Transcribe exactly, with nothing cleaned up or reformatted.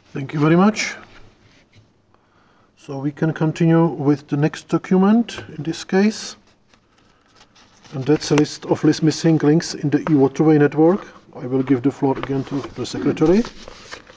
Thank you very much. So we can continue with the next document in this case, and that's a list of list missing links in the e-waterway network. I will give the floor again to the secretary.